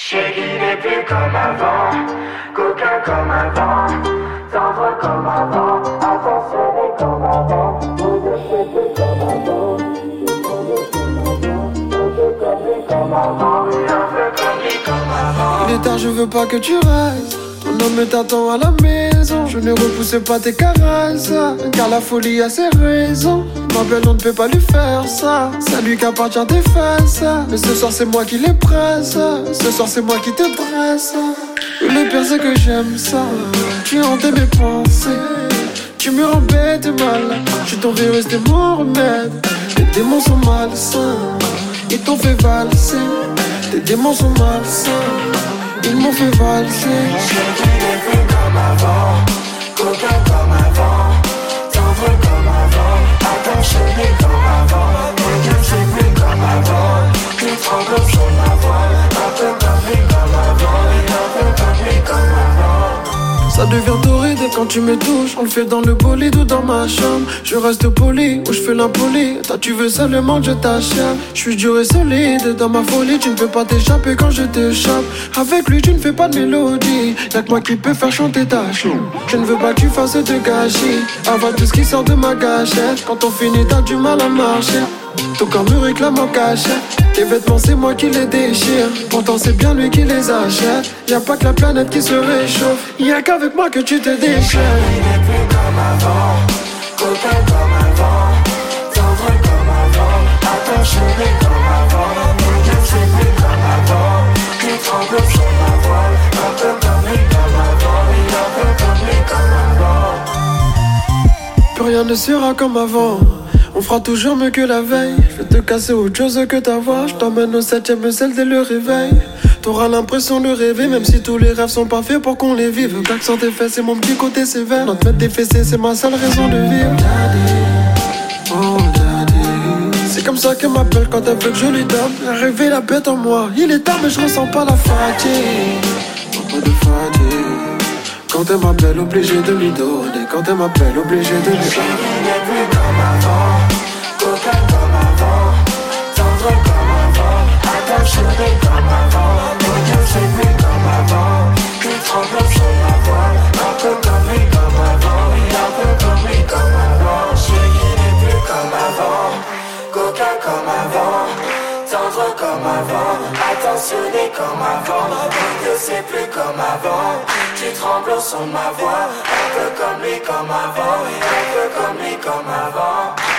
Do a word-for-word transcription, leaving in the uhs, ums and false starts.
sais qu'il n'est plus comme avant, coquin comme avant, tendre comme avant, attentionné comme avant, vous êtes plus comme avant, un peu comme lui comme avant, oui, un peu comme lui comme avant. Il est tard, je veux pas que tu restes. Ton homme t'attend à la maison. Je ne repousse pas tes caresses, car la folie a ses raisons. Ma belle, on ne peut pas lui faire ça. C'est lui qui appartient tes fesses. Mais ce soir c'est moi qui les presse. Ce soir c'est moi qui te presse. Le pire c'est que j'aime ça. Tu hantais mes pensées. Tu me rends bête et mal. Je suis ton virus, t'es mon remède. Tes démons sont malsains. Ils t'ont fait valser. Tes démons sont malsains. Ils m'ont fait valser. Je sais qu'il n'est plus comme avant, coquin comme avant, tendre comme avant, attentionné comme avant. Regarde, c'est plus comme avant, tu trembles sur ma voix, un peu comme lui comme avant, et un peu comme lui comme avant. Ça devient torride quand tu me touches. On le fait dans le bolide ou dans ma chambre. Je reste poli ou je fais l'impoli. Toi tu veux seulement que je t'achète. Je suis dur et solide dans ma folie. Tu ne peux pas t'échapper quand je t'échappe. Avec lui tu ne fais pas de mélodie. Y'a que moi qui peux faire chanter ta chou. Je ne veux pas que tu fasses de gâchis. Avoir tout ce qui sort de ma gâchette. Quand on finit t'as du mal à marcher. Ton corps me réclame en cachette. Tes vêtements c'est moi qui les déchire. Pourtant c'est bien lui qui les achète. Y'a pas que la planète qui se réchauffe. Y'a qu'avec moi que tu te déchires. Il n'est plus comme avant, coquin comme avant, tendre comme avant, attentionné comme avant. Regarde, c'est plus comme avant, tu trembles sur ma voix, un peu comme lui comme avant, et un peu comme lui comme avant. Plus rien ne sera comme avant. On fera toujours mieux que la veille. Je vais te casser autre chose que ta voix. Je t'emmène au septième ciel dès le réveil. T'auras l'impression de rêver, même si tous les rêves sont pas faits pour qu'on les vive. Claque sur tes fesses, c'est mon petit côté sévère. Notre mettre des fessées, c'est ma seule raison de vivre. Daddy, oh daddy. C'est comme ça qu'elle m'appelle quand elle veut que je lui donne. Rêver la bête en moi. Il est tard mais je ressens pas la fatigue. Pas de fatigue. Quand elle m'appelle, obligé de lui donner. Quand elle m'appelle, obligé de lui donner. Il n'est plus comme avant, coquin comme avant, tendre comme avant, attentionné comme avant. Regarde, c'est plus comme avant, tu trembles sur ma voix, un peu comme lui comme avant, et un peu comme lui comme avant. Je sais qu'il n'est plus comme avant, coquin comme avant, tendre comme avant, attentionné comme avant. Regarde, c'est plus comme avant, tu trembles sur ma voix, un peu comme lui comme avant, et un peu comme lui comme avant.